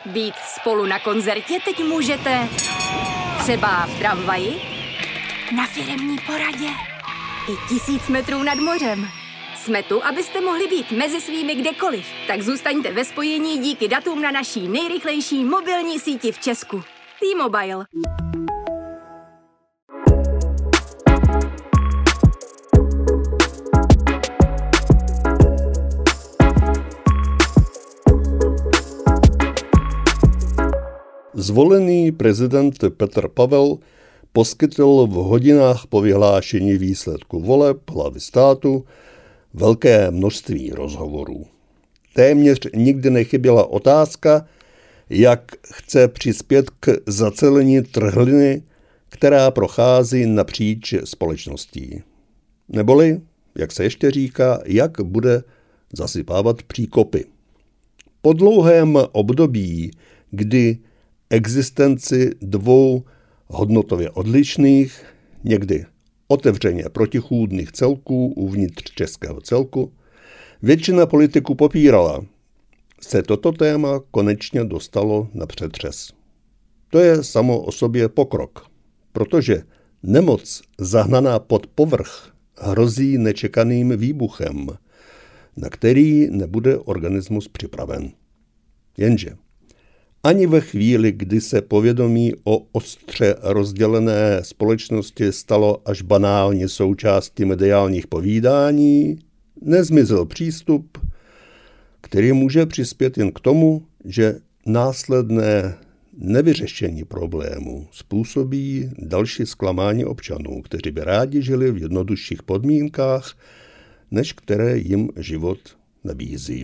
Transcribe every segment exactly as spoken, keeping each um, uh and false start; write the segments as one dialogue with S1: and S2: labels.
S1: Být spolu na koncertě teď můžete třeba v tramvaji, na firemní poradě i tisíc metrů nad mořem. Jsme tu, abyste mohli být mezi svými kdekoliv. Tak zůstaňte ve spojení díky datům na naší nejrychlejší mobilní síti v Česku. T-Mobile.
S2: Zvolený prezident Petr Pavel poskytl v hodinách po vyhlášení výsledku voleb hlavy státu velké množství rozhovorů. Téměř nikdy nechyběla otázka, jak chce přispět k zacelení trhliny, která prochází napříč společností. Neboli, jak se ještě říká, jak bude zasypávat příkopy. Po dlouhém období, kdy existenci dvou hodnotově odlišných, někdy otevřeně protichůdných celků uvnitř českého celku, většina politiků popírala, se toto téma konečně dostalo na přetřes. To je samo o sobě pokrok, protože nemoc zahnaná pod povrch hrozí nečekaným výbuchem, na který nebude organismus připraven. Jenže ani ve chvíli, kdy se povědomí o ostře rozdělené společnosti stalo až banálně součástí mediálních povídání, nezmizel přístup, který může přispět jen k tomu, že následné nevyřešení problému způsobí další zklamání občanů, kteří by rádi žili v jednodušších podmínkách, než které jim život nabízí.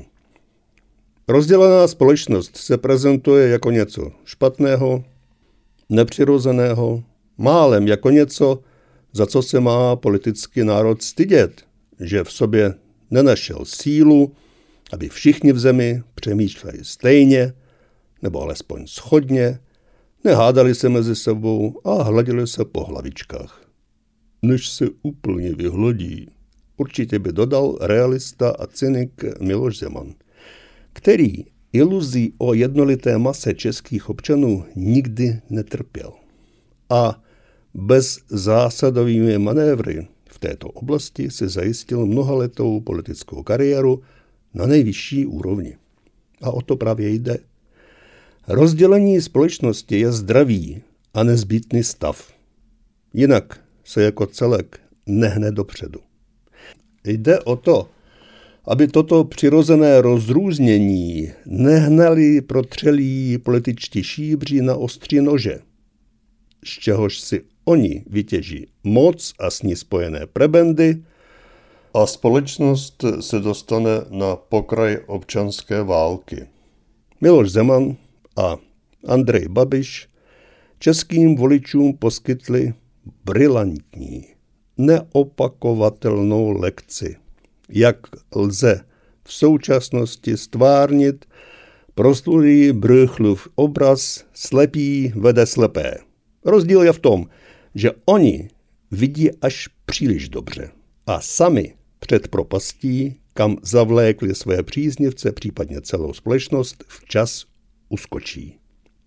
S2: Rozdělená společnost se prezentuje jako něco špatného, nepřirozeného, málem jako něco, za co se má politický národ stydět, že v sobě nenašel sílu, aby všichni v zemi přemýšleli stejně, nebo alespoň shodně, nehádali se mezi sebou a hladili se po hlavičkách. Než se úplně vyhladí, určitě by dodal realista a cynik Miloš Zeman, který iluzí o jednolité mase českých občanů nikdy netrpěl. A bez zásadovými manévry v této oblasti si zajistil mnohaletou politickou kariéru na nejvyšší úrovni. A o to právě jde. Rozdělení společnosti je zdravý a nezbytný stav. Jinak se jako celek nehne dopředu. Jde o to, aby toto přirozené rozrůznění nehnali protřelí političtí šíbři na ostří nože, z čehož si oni vytěží moc a s ní spojené prebendy a společnost se dostane na pokraj občanské války. Miloš Zeman a Andrej Babiš českým voličům poskytli brilantní, neopakovatelnou lekci, jak lze v současnosti stvárnit proslulý Brühlův obraz slepý vede slepé. Rozdíl je v tom, že oni vidí až příliš dobře a sami před propastí, kam zavlékli své příznivce, případně celou společnost, včas uskočí.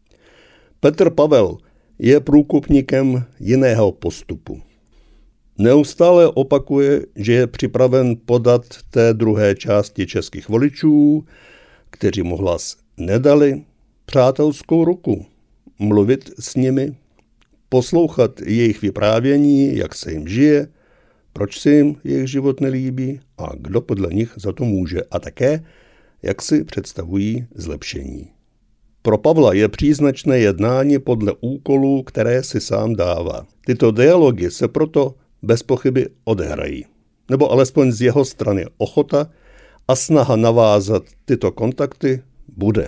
S2: Petr Pavel je průkopníkem jiného postupu. Neustále opakuje, že je připraven podat té druhé části českých voličů, kteří mu hlas nedali, přátelskou ruku, mluvit s nimi, poslouchat jejich vyprávění, jak se jim žije, proč se jim jejich život nelíbí a kdo podle nich za to může a také, jak si představují zlepšení. Pro Pavla je příznačné jednání podle úkolů, které si sám dává. Tyto dialogy se proto bez pochyby odehrají, nebo alespoň z jeho strany ochota a snaha navázat tyto kontakty bude.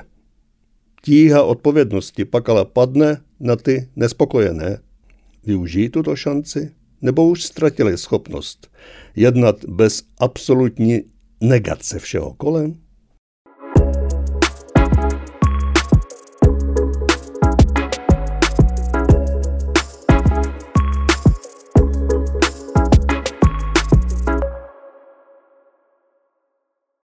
S2: Tíha odpovědnosti pak ale padne na ty nespokojené. Využijí tuto šanci, nebo už ztratili schopnost jednat bez absolutní negace všeho kolem?